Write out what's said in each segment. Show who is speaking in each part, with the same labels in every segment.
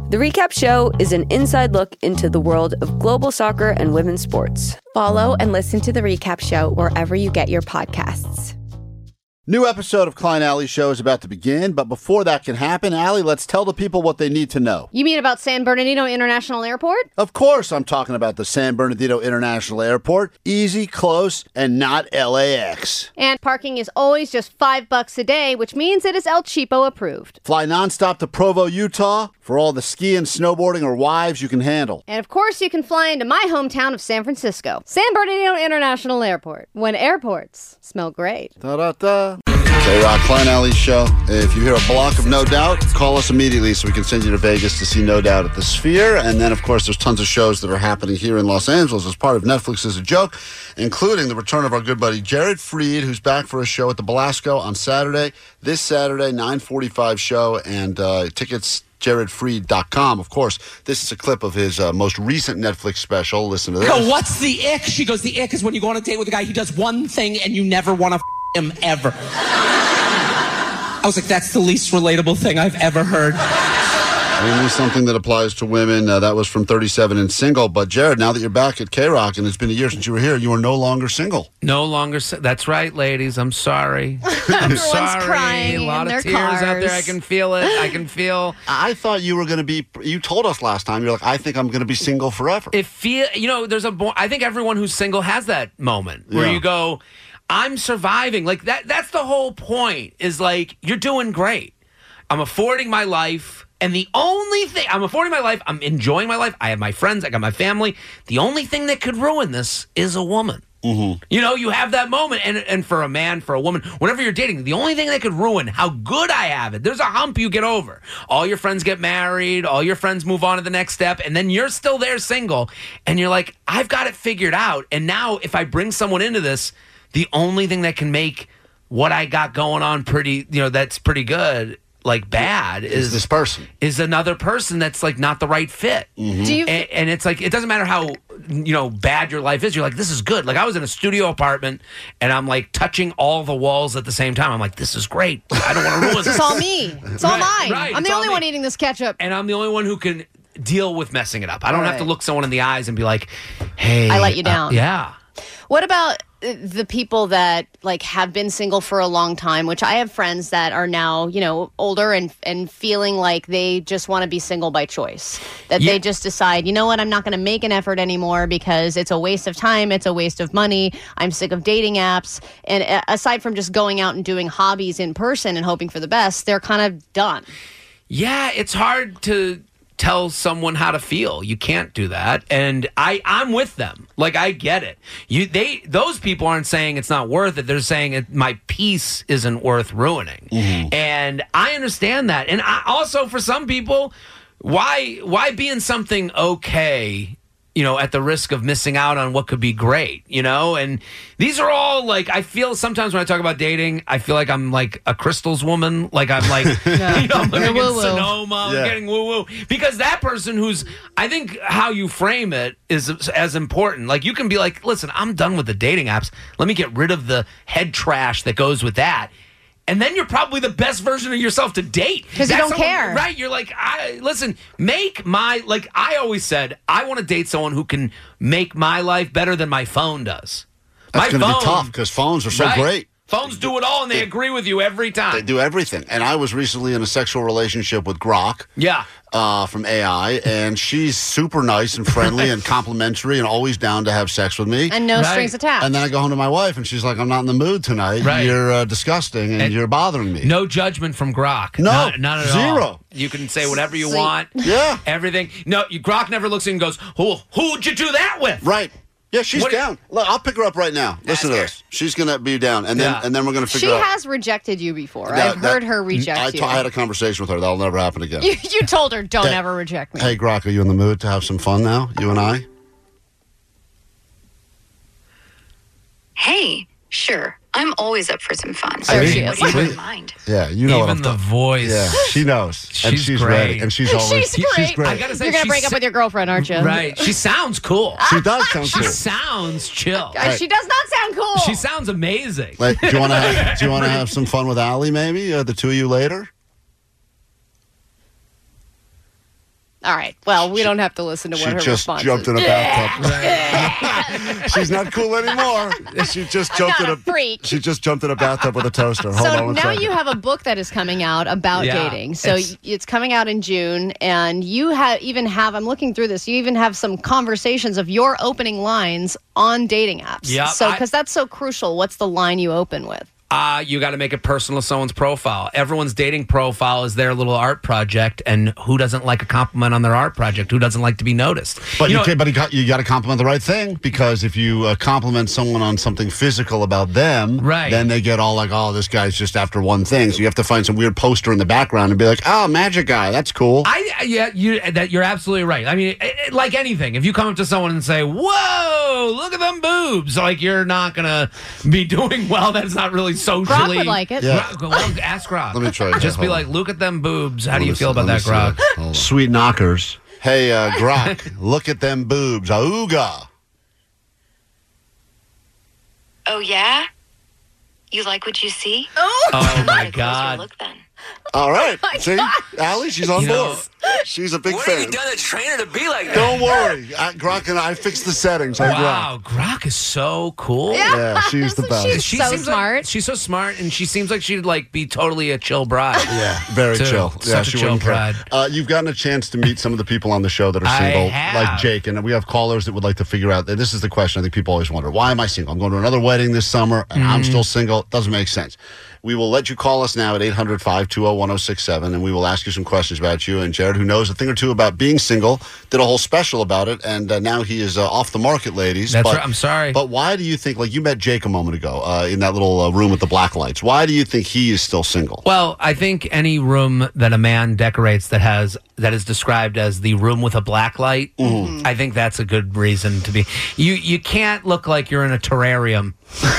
Speaker 1: The Recap Show is an inside look into the world of global soccer and women's sports.
Speaker 2: Follow and listen to The Recap Show wherever you get your podcasts.
Speaker 3: New episode of Klein Alley Show is about to begin, but before that can happen, Allie, let's tell the people what they need to know.
Speaker 4: You mean about San Bernardino International Airport?
Speaker 3: Of course I'm talking about the San Bernardino International Airport. Easy, close, and not LAX.
Speaker 4: And parking is always just $5 a day, which means it is El Cheapo approved.
Speaker 3: Fly nonstop to Provo, Utah for all the skiing, snowboarding, or wives you can handle.
Speaker 4: And of course, you can fly into my hometown of San Francisco, San Bernardino International Airport, when airports smell great.
Speaker 3: Da-da-da. K-Rock, Klein Alley Show. If you hear a block of No Doubt, call us immediately so we can send you to Vegas to see No Doubt at the Sphere. And then, of course, there's tons of shows that are happening here in Los Angeles as part of Netflix is a Joke, including the return of our good buddy Jared Freed, who's back for a show at the Belasco on Saturday. This Saturday, 9:45 show, and tickets jaredfreed.com. Of course, this is a clip of his most recent Netflix special. Listen to this.
Speaker 5: Go, what's the ick? She goes, the ick is when you go on a date with a guy, he does one thing and you never want to him ever. I was like, that's the least relatable thing I've ever heard.
Speaker 3: Only something that applies to women. That was from 37 and Single. But Jared, now that you're back at K-Rock and it's been a year since you were here, you are no longer single.
Speaker 6: No longer. That's right, ladies. I'm sorry. I'm sorry.
Speaker 4: Crying
Speaker 6: a lot
Speaker 4: in
Speaker 6: of
Speaker 4: their
Speaker 6: tears out
Speaker 4: cars.
Speaker 6: there. I can feel it. I can feel.
Speaker 3: I thought you were going to be, you told us last time, you're like, I think I'm going to be single forever.
Speaker 6: It feel. There's I think everyone who's single has that moment where you go, I'm surviving. Like that. That's the whole point. Is like you're doing great. I'm affording my life. And the only thing, I'm affording my life, I'm enjoying my life, I have my friends, I got my family. The only thing that could ruin this is a woman. Mm-hmm. You have that moment, and for a man, for a woman, whenever you're dating, the only thing that could ruin how good I have it, there's a hump you get over. All your friends get married, all your friends move on to the next step, and then you're still there single, and you're like, I've got it figured out, and now if I bring someone into this, the only thing that can make what I got going on pretty, that's pretty good, like bad is
Speaker 3: this person
Speaker 6: is another person that's like not the right fit.
Speaker 3: Mm-hmm.
Speaker 6: And it's like it doesn't matter how bad your life is, you're like, this is good. Like I was in a studio apartment and I'm like touching all the walls at the same time. I'm like, this is great. I don't want to ruin this.
Speaker 4: It's all me. It's all mine.
Speaker 6: Right.
Speaker 4: I'm the only one eating this ketchup.
Speaker 6: And I'm the only one who can deal with messing it up. I don't have to look someone in the eyes and be like, hey,
Speaker 4: I let you down.
Speaker 6: Yeah.
Speaker 4: What about the people that like have been single for a long time, which I have friends that are now, older and feeling like they just want to be single by choice. That they just decide, you know what, I'm not going to make an effort anymore because it's a waste of time, it's a waste of money. I'm sick of dating apps. And aside from just going out and doing hobbies in person and hoping for the best, they're kind of done.
Speaker 6: Yeah, it's hard to tell someone how to feel. You can't do that. And I'm with them. Like, I get it. Those people aren't saying it's not worth it. They're saying my peace isn't worth ruining. Mm-hmm. And I understand that. And also for some people, why be in something okay, at the risk of missing out on what could be great, And these are all like, I feel sometimes when I talk about dating, I feel like I'm like a crystals woman. Like I'm like, I'm living in Sonoma, I'm getting woo-woo. Because that person who's, I think how you frame it is as important. Like you can be like, listen, I'm done with the dating apps. Let me get rid of the head trash that goes with that. And then you're probably the best version of yourself to date.
Speaker 4: Because you don't care.
Speaker 6: Right. You're like, listen, I always said, I want to date someone who can make my life better than my phone does.
Speaker 3: That's going to be tough because phones are so great.
Speaker 6: Phones do it all, and they agree with you every time.
Speaker 3: They do everything. And I was recently in a sexual relationship with Grok.
Speaker 6: Yeah.
Speaker 3: From AI, and she's super nice and friendly and complimentary and always down to have sex with me.
Speaker 4: And no strings attached.
Speaker 3: And then I go home to my wife, and she's like, I'm not in the mood tonight. Right. You're disgusting, and you're bothering me.
Speaker 6: No judgment from Grok.
Speaker 3: No,
Speaker 6: not at
Speaker 3: zero.
Speaker 6: All. You can say whatever you want.
Speaker 3: Yeah.
Speaker 6: Everything. No, Grok never looks in and goes, who'd you do that with?
Speaker 3: Right. Yeah, she's down. Look, I'll pick her up right now. Listen to this. She's going to be down, and then we're going to figure out.
Speaker 4: She has rejected you before. I've heard her reject you.
Speaker 3: I had a conversation with her. That'll never happen again.
Speaker 4: You told her, don't ever reject me.
Speaker 3: Hey, Grok, are you in the mood to have some fun now, you and I?
Speaker 7: Hey, sure. I'm always up for some fun.
Speaker 4: There she is.
Speaker 7: I don't mind.
Speaker 3: Yeah, you know
Speaker 6: Even
Speaker 3: what I'm
Speaker 6: the
Speaker 3: talking.
Speaker 6: voice.
Speaker 3: Yeah, she knows.
Speaker 6: She's
Speaker 3: ready.
Speaker 6: great.
Speaker 3: And she's always
Speaker 4: She's great.
Speaker 6: I gotta say,
Speaker 4: You're going to break up with your girlfriend, aren't you?
Speaker 6: Right. She sounds cool.
Speaker 3: She does sound
Speaker 6: She
Speaker 3: cool.
Speaker 6: sounds chill.
Speaker 4: She does not sound cool.
Speaker 6: She sounds amazing.
Speaker 3: Like, do you want to have some fun with Allie, maybe? The two of you later?
Speaker 4: All right. Well, we don't have to listen to what
Speaker 3: She
Speaker 4: her
Speaker 3: just
Speaker 4: response
Speaker 3: jumped
Speaker 4: is.
Speaker 3: in a bathtub. She's not cool anymore. She just jumped
Speaker 4: not
Speaker 3: in
Speaker 4: a freak.
Speaker 3: She just jumped in a bathtub with a toaster. Hold on
Speaker 4: So
Speaker 3: one
Speaker 4: now
Speaker 3: second.
Speaker 4: you have a book that is coming out about
Speaker 6: Yeah,
Speaker 4: dating. So
Speaker 6: it's-
Speaker 4: it's coming out in June, and you even have. I'm looking through this. You even have some conversations of your opening lines on dating apps.
Speaker 6: Yeah,
Speaker 4: So because that's so crucial. What's the line you open with?
Speaker 6: You got to make it personal to someone's profile. Everyone's dating profile is their little art project, and who doesn't like a compliment on their art project? Who doesn't like to be noticed?
Speaker 3: But
Speaker 6: You know,
Speaker 3: you got to compliment the right thing, because if you compliment someone on something physical about them,
Speaker 6: Right.
Speaker 3: then they get all like, "Oh, this guy's just after one thing." So you have to find some weird poster in the background and be like, "Oh, magic guy, that's cool."
Speaker 6: you're absolutely right. I mean, like anything, if you come up to someone and say, "Whoa, look at them boobs," like you're not gonna be doing well. That's not really socially.
Speaker 4: Grok would like it.
Speaker 3: Yeah.
Speaker 6: Well, ask Grok.
Speaker 3: Let me try it.
Speaker 6: Just be
Speaker 3: Hold
Speaker 6: like,
Speaker 3: on.
Speaker 6: "Look at them boobs." How do you feel about that, Grok?
Speaker 3: Sweet knockers. Hey, Grok, look at them boobs. Auga.
Speaker 7: Oh, yeah? You like what you see?
Speaker 6: Oh my
Speaker 7: Take a closer
Speaker 6: God.
Speaker 7: Look then.
Speaker 3: All right. See, Allie, she's on
Speaker 6: You know-
Speaker 3: board. She's a big
Speaker 8: What
Speaker 3: fan.
Speaker 8: have you done to train her to be like that?
Speaker 3: Don't worry. Grok and I fixed the settings. Hey,
Speaker 6: Wow, Grok is so cool.
Speaker 3: Yeah, she's the best.
Speaker 4: She's so
Speaker 6: seems
Speaker 4: smart.
Speaker 6: Like, she's so smart, and she seems like she'd like be totally a chill bride.
Speaker 3: Yeah, very
Speaker 6: Too.
Speaker 3: chill.
Speaker 6: Such
Speaker 3: Yeah,
Speaker 6: a
Speaker 3: she
Speaker 6: chill
Speaker 3: wouldn't care.
Speaker 6: bride.
Speaker 3: You've gotten a chance to meet some of the people on the show that are
Speaker 6: I
Speaker 3: single,
Speaker 6: have.
Speaker 3: like Jake, and we have callers that would like to figure out. This is the question I think people always wonder: why am I single? I'm going to another wedding this summer, and I'm still single. It doesn't make sense. We will let you call us now at 800-520-1067, and we will ask you some questions about you. And Jared, who knows a thing or two about being single, did a whole special about it, and now he is off the market, ladies.
Speaker 6: That's right. I'm sorry.
Speaker 3: But why do you think, like you met Jake a moment ago in that little room with the black lights, why do you think he is still single?
Speaker 6: Well, I think any room that a man decorates that is described as the room with a black light, I think that's a good reason to be. You can't look like you're in a terrarium.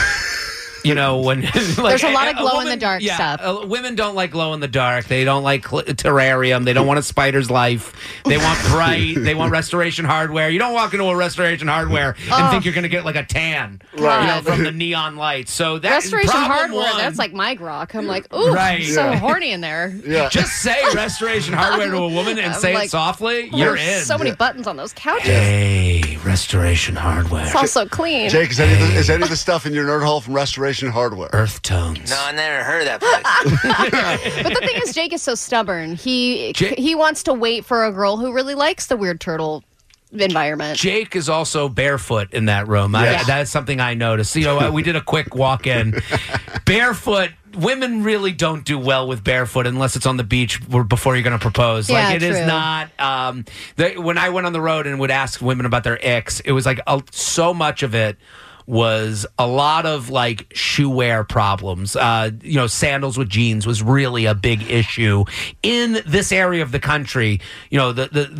Speaker 6: You know, when like,
Speaker 4: There's a lot of glow-in-the-dark stuff.
Speaker 6: Women don't like glow in the dark. They don't like terrarium. They don't want a spider's life. They want bright. They want Restoration Hardware. You don't walk into a Restoration Hardware and think you're going to get like a tan,
Speaker 4: Right.
Speaker 6: you know, from the neon lights. So that's
Speaker 4: Restoration
Speaker 6: problem
Speaker 4: Hardware,
Speaker 6: one.
Speaker 4: that's like my Grok. I'm like, ooh,
Speaker 6: Right.
Speaker 4: so horny in there.
Speaker 3: Yeah.
Speaker 6: Just say Restoration Hardware to a woman and
Speaker 4: I'm
Speaker 6: say
Speaker 4: like,
Speaker 6: it softly. You're
Speaker 4: There's
Speaker 6: in.
Speaker 4: so many buttons on those couches.
Speaker 6: Hey, Restoration Hardware.
Speaker 4: It's all so clean.
Speaker 3: Jake, is any of the stuff in your nerd hole from Restoration Hardware?
Speaker 6: Earth tones.
Speaker 8: No, I never heard of that place.
Speaker 4: But the thing is, Jake is so stubborn. He wants to wait for a girl who really likes the weird turtle environment.
Speaker 6: Jake is also barefoot in that room.
Speaker 3: Yes.
Speaker 6: That's something I noticed. You know, we did a quick walk in. Barefoot. Women really don't do well with barefoot unless it's on the beach before you're going to propose.
Speaker 4: Yeah,
Speaker 6: Like it is
Speaker 4: true.
Speaker 6: not. When I went on the road and would ask women about their icks, it was like so much of it was a lot of like shoe wear problems. You know, sandals with jeans was really a big issue in this area of the country. You know,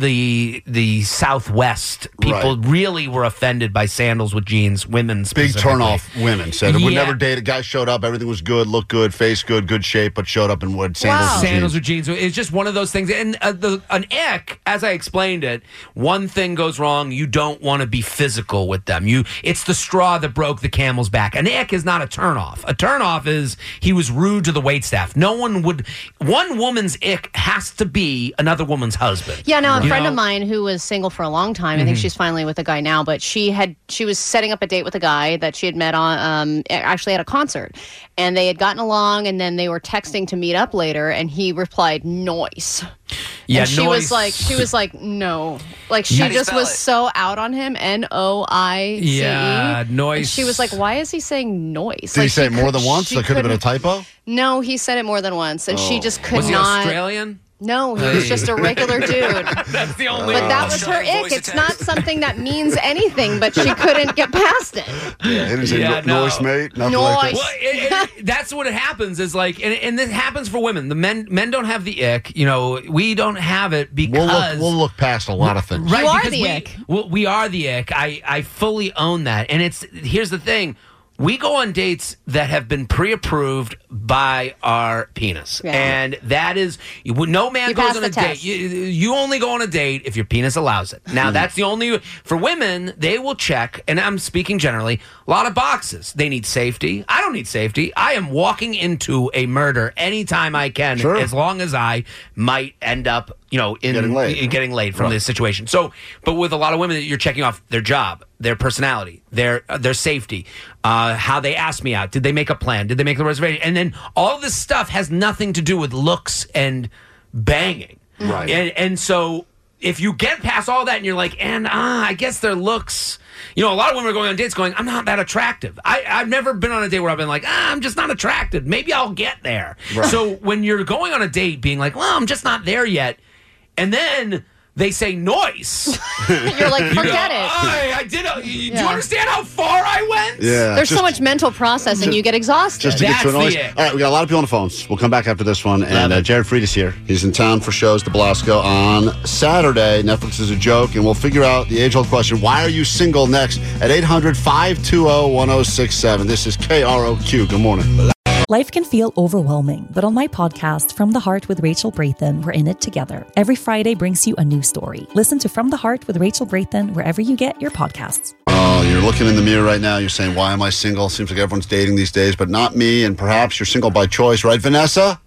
Speaker 6: the Southwest people really were offended by sandals with jeans. Women
Speaker 3: Big
Speaker 6: specifically.
Speaker 3: turn off. Women said would
Speaker 6: Yeah.
Speaker 3: never date a guy. Showed up, everything was good, looked good, face good, good shape, but showed up in wood sandals.
Speaker 4: Wow.
Speaker 3: And
Speaker 6: Sandals
Speaker 3: jeans.
Speaker 6: or jeans. It's just one of those things. And an ick, as I explained it, one thing goes wrong, you don't want to be physical with them. It's the straw that broke the camel's back. An ick is not a turnoff. A turnoff is he was rude to the waitstaff. One woman's ick has to be another woman's husband.
Speaker 4: Yeah, now a
Speaker 6: You
Speaker 4: friend
Speaker 6: know?
Speaker 4: of mine who was single for a long time, I think she's finally with a guy now, but she was setting up a date with a guy that she had met on actually at a concert. And they had gotten along, and then they were texting to meet up later, and he replied, "Noise."
Speaker 6: Yeah,
Speaker 4: And she
Speaker 6: noise.
Speaker 4: was like, no. Like, she
Speaker 8: How do you
Speaker 4: just
Speaker 8: spell
Speaker 4: was
Speaker 8: it?
Speaker 4: so out on him, Noice.
Speaker 6: Yeah, noise.
Speaker 4: And she was like, why is he saying noise?
Speaker 3: Did he
Speaker 4: Like,
Speaker 3: say
Speaker 4: she
Speaker 3: it more
Speaker 4: could-
Speaker 3: than once?
Speaker 4: she
Speaker 3: That could have been a
Speaker 4: couldn't-
Speaker 3: typo.
Speaker 4: No, he said it more than once, and she just could
Speaker 6: Was he
Speaker 4: not.
Speaker 6: Australian?
Speaker 4: No, he was just a regular dude.
Speaker 6: That's the only.
Speaker 4: But that was her
Speaker 8: Australian
Speaker 4: ick.
Speaker 8: voice
Speaker 4: It's
Speaker 8: attack.
Speaker 4: not something that means anything, but she couldn't get past it.
Speaker 3: Yeah, he didn't say
Speaker 6: Yeah, no.
Speaker 3: noise, mate. Nothing like
Speaker 4: Noise.
Speaker 3: that.
Speaker 6: Well, that's what it happens is like, and this happens for women. The men don't have the ick. You know, we don't have it because
Speaker 3: We'll look past a lot of things.
Speaker 6: right.
Speaker 4: You are
Speaker 6: because
Speaker 4: the
Speaker 6: we,
Speaker 4: ick.
Speaker 6: We are the ick. I fully own that. And here's the thing. We go on dates that have been pre-approved by our penis.
Speaker 4: Yeah.
Speaker 6: And that is, no man
Speaker 4: You
Speaker 6: goes
Speaker 4: pass
Speaker 6: on
Speaker 4: the
Speaker 6: a date.
Speaker 4: test.
Speaker 6: You only go on a date if your penis allows it. Now, that's the only, for women, they will check, and I'm speaking generally, a lot of boxes. They need safety. I don't need safety. I am walking into a murder anytime I can,
Speaker 3: Sure.
Speaker 6: as long as I might end up getting laid from this situation. So, but with a lot of women, you're checking off their job, their personality, their safety, how they asked me out, did they make a plan, did they make the reservation, and then all this stuff has nothing to do with looks and banging.
Speaker 3: Right.
Speaker 6: And so if you get past all that and you're like, I guess their looks. A lot of women are going on dates going, I'm not that attractive. I've never been on a date where I've been like, I'm just not attractive. Maybe I'll get there. Right. So when you're going on a date being like, well, I'm just not there yet, and then they say noise.
Speaker 4: You're like, forget it.
Speaker 6: I did. Do you understand how far I went?
Speaker 3: Yeah.
Speaker 4: There's so much mental processing, you get exhausted.
Speaker 3: Just to get to a noise. All right, we got a lot of people on the phones. We'll come back after this one. And Jared Fried is here. He's in town for shows, the Belasco, on Saturday. Netflix is a joke, and we'll figure out the age-old question, why are you single, next at 800-520-1067. This is KROQ. Good morning.
Speaker 9: Life can feel overwhelming, but on my podcast, From the Heart with Rachel Brathen, we're in it together. Every Friday brings you a new story. Listen to From the Heart with Rachel Brathen wherever you get your podcasts.
Speaker 3: Oh, you're looking in the mirror right now. You're saying, why am I single? Seems like everyone's dating these days, but not me. And perhaps you're single by choice, right, Vanessa?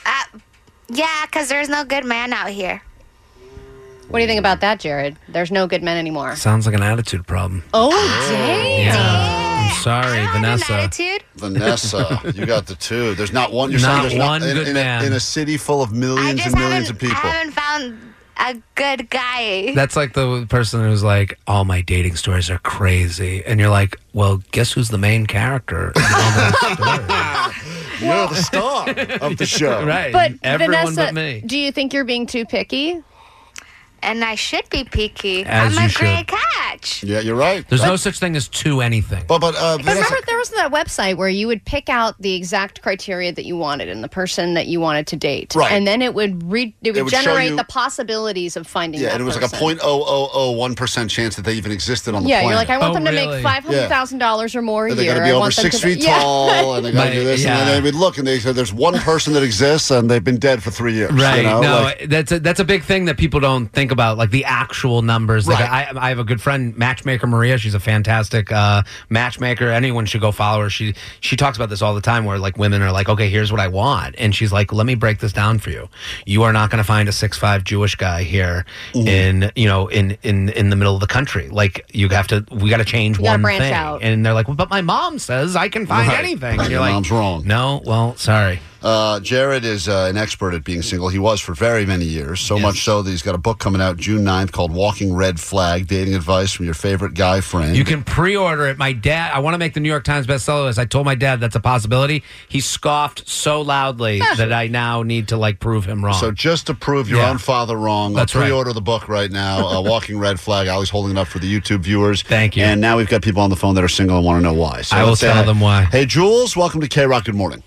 Speaker 10: Yeah, because there's no good man out here.
Speaker 4: What do you think about that, Jared? There's no good men anymore.
Speaker 6: Sounds like an attitude problem.
Speaker 4: Oh, dang.
Speaker 6: Yeah. I'm sorry, Vanessa.
Speaker 10: Attitude.
Speaker 3: Vanessa, you got the two. There's not one. You're saying there's
Speaker 6: one
Speaker 3: not,
Speaker 6: good man.
Speaker 3: in a city full of millions and millions of people.
Speaker 10: I haven't found a good guy.
Speaker 6: That's like the person who's like, all my dating stories are crazy. And you're like, well, guess who's the main character in all those stories?
Speaker 3: You're the star of the show.
Speaker 6: Right.
Speaker 4: But
Speaker 6: everyone
Speaker 4: Vanessa,
Speaker 6: but me.
Speaker 4: do you think you're being too picky?
Speaker 10: And I should be picky.
Speaker 6: As
Speaker 10: I'm
Speaker 6: you
Speaker 10: a
Speaker 6: should.
Speaker 10: great catch.
Speaker 3: Yeah, you're right.
Speaker 6: There's no such thing as to anything.
Speaker 3: But
Speaker 4: But
Speaker 3: Vanessa,
Speaker 4: remember, there was that website where you would pick out the exact criteria that you wanted and the person that you wanted to date,
Speaker 3: Right.
Speaker 4: and then it would
Speaker 3: would show
Speaker 4: generate
Speaker 3: you-
Speaker 4: the possibilities of finding.
Speaker 3: yeah,
Speaker 4: that
Speaker 3: and it was
Speaker 4: person.
Speaker 3: like a 0.0001% chance that they even existed on the
Speaker 4: Yeah,
Speaker 3: planet.
Speaker 4: you're like, I want
Speaker 6: Oh,
Speaker 4: them to
Speaker 6: really?
Speaker 4: make $500,000 or more a
Speaker 3: And they
Speaker 4: year.
Speaker 3: got to be
Speaker 4: I
Speaker 3: over
Speaker 4: want them
Speaker 3: 6
Speaker 4: to be-
Speaker 3: feet
Speaker 4: Yeah.
Speaker 3: tall, and they got to do this.
Speaker 6: Yeah.
Speaker 3: And then they would look, and they said, "There's one person that exists, and they've been dead for 3 years."
Speaker 6: Right.
Speaker 3: You know?
Speaker 6: No,
Speaker 3: Like,
Speaker 6: that's a big thing that people don't think about, like the actual numbers. Like
Speaker 3: Right.
Speaker 6: I have a good friend, Matchmaker Maria. She's a fantastic matchmaker. Anyone should go follow her. She talks about this all the time, where like women are like, okay, here's what I want, and she's like, let me break this down for you. You are not going to find a 6'5" Jewish guy here in the middle of the country. Like we got to change
Speaker 4: You gotta
Speaker 6: one
Speaker 4: branch
Speaker 6: thing.
Speaker 4: out.
Speaker 6: And they're like, well, but my mom says I can find
Speaker 3: Right.
Speaker 6: anything.
Speaker 3: Right.
Speaker 6: And you're
Speaker 3: Your
Speaker 6: like,
Speaker 3: mom's wrong.
Speaker 6: No, well, sorry.
Speaker 3: Jared is an expert at being single. He was for very many years, so much so that he's got a book coming out June 9th called Walking Red Flag, Dating Advice from Your Favorite Guy Friend.
Speaker 6: You can pre-order it. My dad, I want to make the New York Times bestseller list. I told my dad that's a possibility. He scoffed so loudly that I now need to like prove him wrong.
Speaker 3: So just to prove your own father wrong,
Speaker 6: That's right.
Speaker 3: pre-order the book right now, Walking Red Flag. Ali's holding it up for the YouTube viewers.
Speaker 6: Thank you.
Speaker 3: And now we've got people on the phone that are single and want to know why. So
Speaker 6: I will
Speaker 3: let's say
Speaker 6: tell
Speaker 3: hi.
Speaker 6: them why.
Speaker 3: Hey, Jules, welcome to K-Rock. Good morning.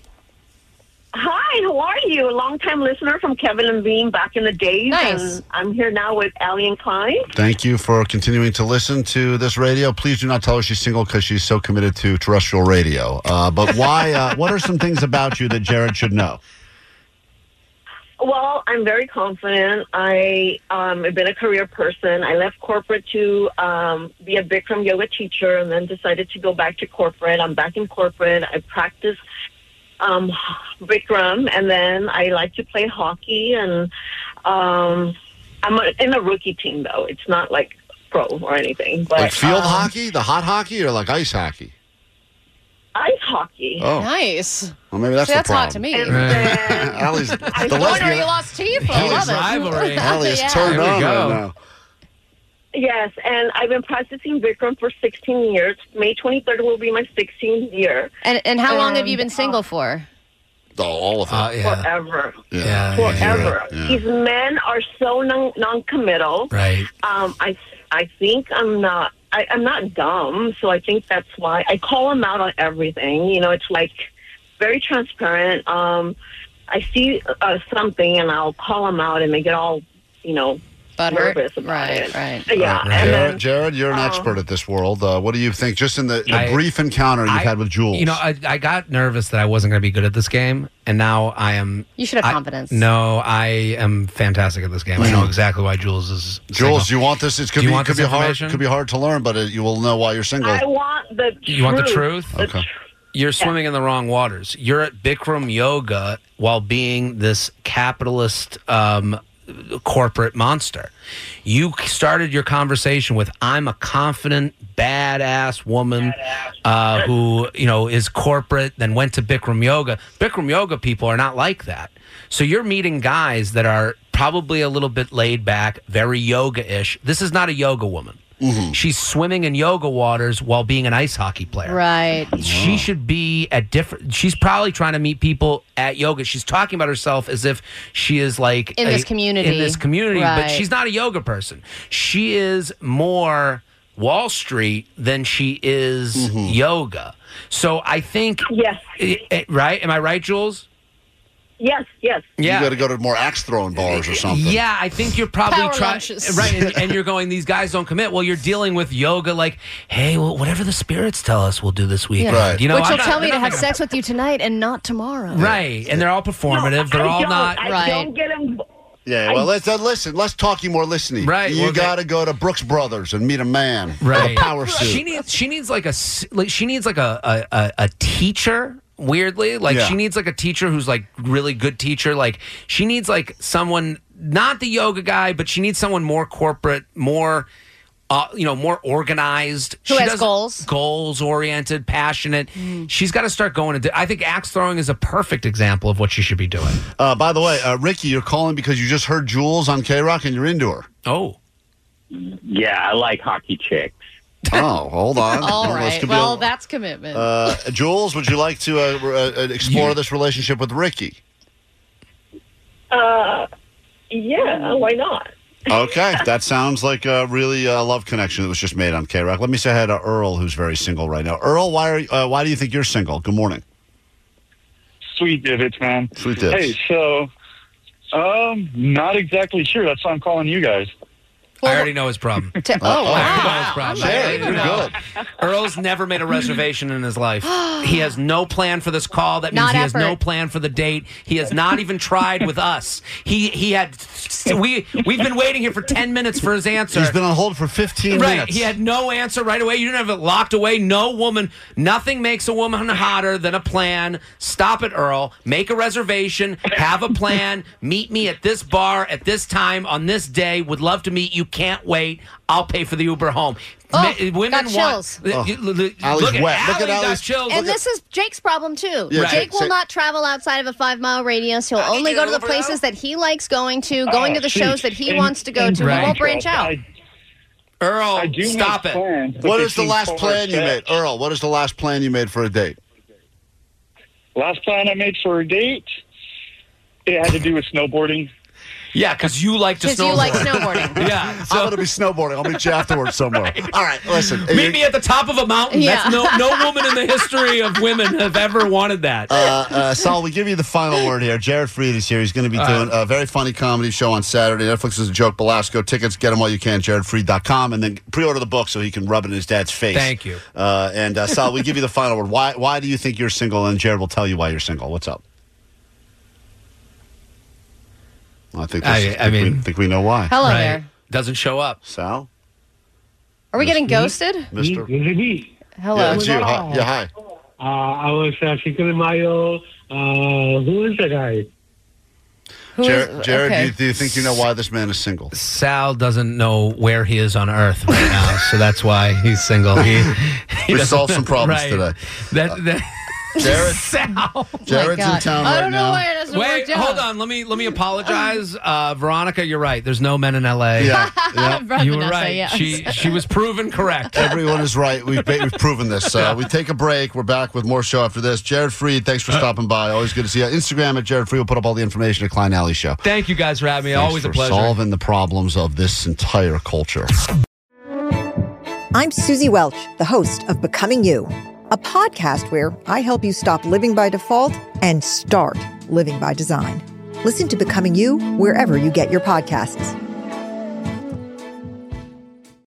Speaker 11: Hi, how are you? A long-time listener from Kevin and Bean back in the days.
Speaker 4: Nice.
Speaker 11: And I'm here now with Allie and Klein.
Speaker 3: Thank you for continuing to listen to this radio. Please do not tell her she's single because she's so committed to terrestrial radio. But why? What are some things about you that Jared should know?
Speaker 11: Well, I'm very confident. I've been a career person. I left corporate to be a Bikram yoga teacher and then decided to go back to corporate. I'm back in corporate. I practice Bikram, and then I like to play hockey. And I'm in a rookie team, though. It's not like pro or anything. But,
Speaker 3: Like field hockey, the hot hockey, or like ice hockey?
Speaker 11: Ice hockey.
Speaker 3: Oh,
Speaker 4: Nice.
Speaker 3: well, maybe that's
Speaker 4: See,
Speaker 3: the
Speaker 4: that's
Speaker 3: problem.
Speaker 4: hot to me.
Speaker 11: And then
Speaker 3: Allie's the
Speaker 11: I
Speaker 4: Wonder you
Speaker 3: lesbian.
Speaker 4: lost teeth. I
Speaker 3: Allie's
Speaker 4: love it.
Speaker 6: rivalry.
Speaker 3: Allie is
Speaker 4: Yeah.
Speaker 3: turned
Speaker 6: There we
Speaker 3: on
Speaker 6: go.
Speaker 3: right now.
Speaker 11: Yes, and I've been practicing Bikram for 16 years. May 23rd will be my 16th year.
Speaker 4: And how long have you been single for?
Speaker 3: Oh, all of it.
Speaker 11: Forever.
Speaker 6: Yeah.
Speaker 11: Forever.
Speaker 3: Yeah.
Speaker 11: These men are so non-committal.
Speaker 6: Right.
Speaker 11: I think I'm not dumb, so I think that's why I call them out on everything. You know, it's like very transparent. I see something and I'll call them out, and they get all,
Speaker 4: Butthurt?
Speaker 11: nervous about it.
Speaker 4: Right.
Speaker 11: Yeah. And then,
Speaker 3: Jared, you're an expert at this world. What do you think, just in the brief encounter you've had with Jules?
Speaker 6: I got nervous that I wasn't going to be good at this game, and now I am.
Speaker 4: You should have confidence.
Speaker 6: No, I am fantastic at this game. I know exactly why Jules is
Speaker 3: Jules,
Speaker 6: single.
Speaker 3: do you want this? It could
Speaker 6: Do you
Speaker 3: be,
Speaker 6: want
Speaker 3: could
Speaker 6: this
Speaker 3: be hard.
Speaker 6: information?
Speaker 3: Could be hard to learn, but you will know why you're single.
Speaker 11: I want the truth.
Speaker 6: You want the truth?
Speaker 3: Okay.
Speaker 6: You're swimming in the wrong waters. You're at Bikram yoga while being this capitalist corporate monster. You started your conversation with, I'm a confident, badass woman who, is corporate, then went to Bikram yoga. Bikram yoga people are not like that. So you're meeting guys that are probably a little bit laid back, very yoga-ish. This is not a yoga woman. Mm-hmm. She's swimming in yoga waters while being an ice hockey player.
Speaker 4: Right.
Speaker 6: She should be at different. She's probably trying to meet people at yoga. She's talking about herself as if she is like
Speaker 4: in this community.
Speaker 6: Right. But she's not a yoga person. She is more Wall Street than she is yoga. So I think,
Speaker 11: yes,
Speaker 6: right? Am I right, Jules?
Speaker 11: Yes.
Speaker 3: Yeah. You got to go to more axe throwing bars or something.
Speaker 6: Yeah, I think you're probably trying. Right, and you're going, these guys don't commit. Well, you're dealing with yoga like, hey, well, whatever the spirits tell us we'll do this weekend.
Speaker 3: Right.
Speaker 4: Which will tell me to have sex with you tonight and not tomorrow.
Speaker 6: Right, and they're all performative. They're all not.
Speaker 11: I don't get them.
Speaker 3: Yeah, well, let's listen. Let's talk you more listening.
Speaker 6: Right,
Speaker 3: you got to go to Brooks Brothers and meet a man.
Speaker 6: Right,
Speaker 3: with a power suit.
Speaker 6: She needs like a teacher. Weirdly, she needs like a teacher who's like really good teacher. Like she needs like someone, not the yoga guy, but she needs someone more corporate, more more organized.
Speaker 4: Who has goals?
Speaker 6: Goals oriented, passionate. She's got to start going. I think axe throwing is a perfect example of what she should be doing.
Speaker 3: By the way, Ricky, you're calling because you just heard Jules on K-Rock and you're into her.
Speaker 6: Oh.
Speaker 12: Yeah, I like hockey chicks.
Speaker 3: Oh, hold on.
Speaker 4: All right. Well, that's commitment.
Speaker 3: Jules, would you like to explore this relationship with Ricky?
Speaker 11: Yeah, why not?
Speaker 3: Okay, that sounds like a really love connection that was just made on K-Rock. Let me say hi to Earl, who's very single right now. Earl, why do you think you're single? Good morning.
Speaker 13: Sweet divots, man.
Speaker 3: Sweet divots.
Speaker 13: Hey, so, not exactly sure. That's why I'm calling you guys.
Speaker 6: I already know his problem.
Speaker 3: Good.
Speaker 6: Earl's never made a reservation in his life. He has no plan for this call. That means he has no plan for the date. He has not even tried with us. We've been waiting here for 10 minutes for his answer.
Speaker 3: He's been on hold for 15 minutes.
Speaker 6: He had no answer right away. You didn't have it locked away. No woman. Nothing makes a woman hotter than a plan. Stop it, Earl. Make a reservation. Have a plan. Meet me at this bar at this time on this day. Would love to meet you. Can't wait. I'll pay for the Uber home.
Speaker 4: Women got chills.
Speaker 6: Look at Allie's chills.
Speaker 4: And this is Jake's problem too.
Speaker 3: Yeah,
Speaker 4: Jake will not travel outside of a 5-mile radius. He'll only go to the places that he likes going to the shows that he wants to go to. He won't branch out.
Speaker 6: Earl, stop it.
Speaker 3: What is the last plan you made? Earl, what is the last plan you made for a date?
Speaker 13: Last plan I made for a date? It had to do with snowboarding.
Speaker 6: Yeah, because you like to snowboard.
Speaker 4: You like snowboarding.
Speaker 6: Yeah.
Speaker 3: I'm going to be snowboarding. I'll meet you afterwards somewhere. Right. All right, listen.
Speaker 6: Meet me at the top of a mountain. Yeah. That's no woman in the history of women have ever wanted that.
Speaker 3: Saul, we give you the final word here. Jared Freed is here. He's going to be doing a very funny comedy show on Saturday. Netflix is a joke. Belasco tickets. Get them while you can. JaredFreed.com. And then pre-order the book so he can rub it in his dad's face.
Speaker 6: Thank you.
Speaker 3: And Saul, we give you the final word. Why do you think you're single? And Jared will tell you why you're single. What's up? I think we know why.
Speaker 4: Hello there.
Speaker 6: Doesn't show up.
Speaker 3: Sal?
Speaker 4: Are we getting ghosted?
Speaker 3: Mr.
Speaker 4: Hello.
Speaker 3: Yeah, it's you. Hi.
Speaker 14: I was thinking Mayo. Who is the guy?
Speaker 3: Jared, do you think you know why this man is single?
Speaker 6: Sal doesn't know where he is on Earth right now, so that's why he's single.
Speaker 3: We solved some problems today. Jared, Jared's in town right now.
Speaker 4: I don't know why it doesn't work out.
Speaker 6: Hold on. Let me apologize. Veronica, you're right. There's no men in L.A.
Speaker 3: Yeah.
Speaker 6: You were right. Yes. She was proven correct.
Speaker 3: Everyone is right. We've proven this. We take a break. We're back with more show after this. Jared Freed, thanks for stopping by. Always good to see you. Instagram at Jared Freed. We'll put up all the information at Klein Alley Show.
Speaker 6: Thank you guys for having me.
Speaker 3: Thanks
Speaker 6: Always
Speaker 3: for
Speaker 6: a pleasure.
Speaker 3: Solving the problems of this entire culture.
Speaker 15: I'm Susie Welch, the host of Becoming You, a podcast where I help you stop living by default and start living by design. Listen to Becoming You wherever you get your podcasts.